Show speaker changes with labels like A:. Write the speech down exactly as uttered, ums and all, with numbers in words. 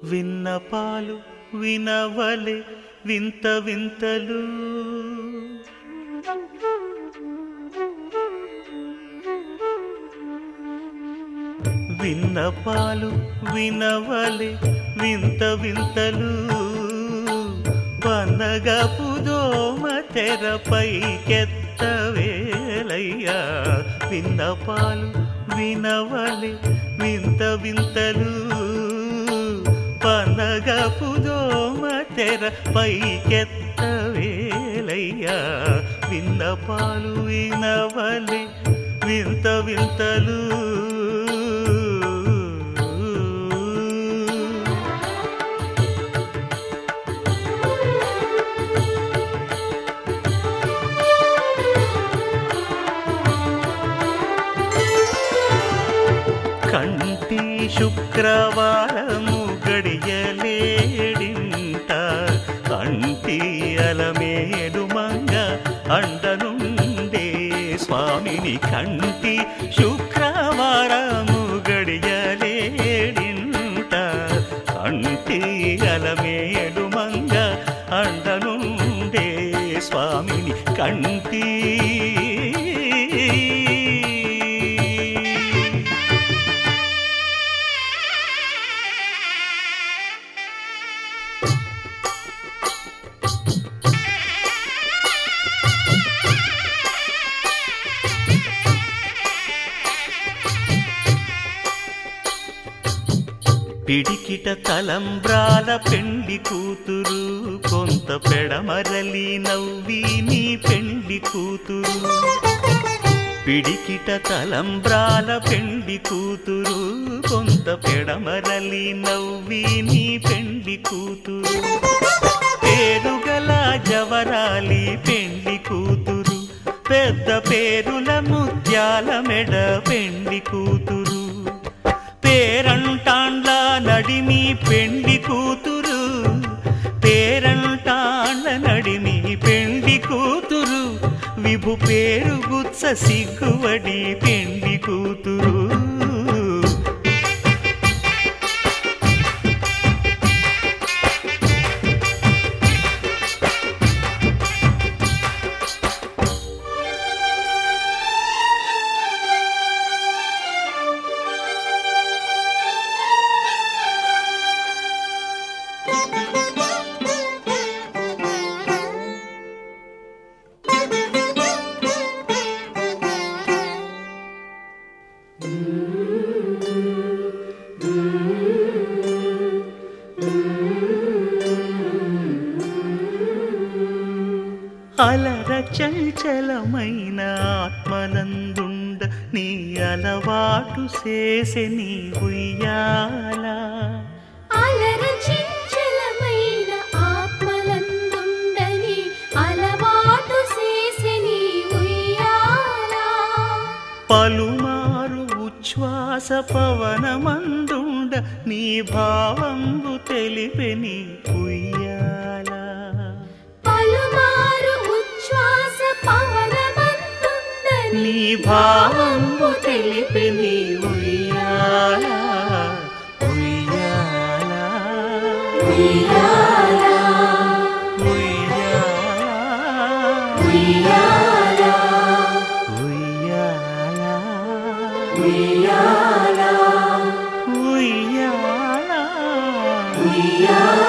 A: విన్నపాలు వినవలె వింత వింతలు విన్నపాలు వినవలె వింత వింతలు పన్నగపు దోమ తెరపైకెత్తవేలయ్యా విన్నపాలు వినవలె వింత వింతలు పన్నగపు దోమ తెరపైకెత్తవేలయ్యా విన్నపాలు వినవలె వింత వింతలు కంటి శుక్రవారము గడియలేడింట కంటి అలమేడు మంగ అండనుండే స్వామిని కంటి శుక్రవారము గడియలేడింట కంటి అలమేడు మంగ అండనుండే స్వామిని కంటి పిడికిట తలంబ్రాల పెండి కూతురు కొంత పెడమరలి నవ్వి నీ పెండి కూతురు పిడికిట తలంబ్రాల పెండి కూతురు కొంత పెడమరలి నవ్వి నీ పెండి కూతురు పేరుగల జవరాలి పెండి కూతురు పెద్ద పేరుల ముత్యాల మెడ పెండి కూతురు పేరంటాండ్ల నడిమి పెండి కూతురు పేరంటాండ్ల నడిమి పెండి కూతురు విభు పేరు గుత్స సిగ్గువడి పెండి కూతురు అలర చంచలమైన ఆత్మనందుండ నీ అలవాటు చేసే నీ ఉయ్యాల
B: అలర చంచలమైన ఆత్మనందుండ నీ అలవాటు చేసే నీ ఉయ్యాల
A: పలుమారు ఉచ్ఛ్వాస పవనమందుండ నీ భావంబు తెలిపే నీ ఉయ్యాల
B: పలుమారు ఉచ్ఛ్వాస పవనమందుండ
A: నీ భావంబు తెలిపే నీ ఉయ్యాల ఉయ్యాల
B: ఉయ్యాల
A: ఉయ్యాల
B: ఉయ్యాల
A: ఉయ్యాల
B: ఉయ్యాల
A: ఉయ్యాల
B: ఉయ్యాల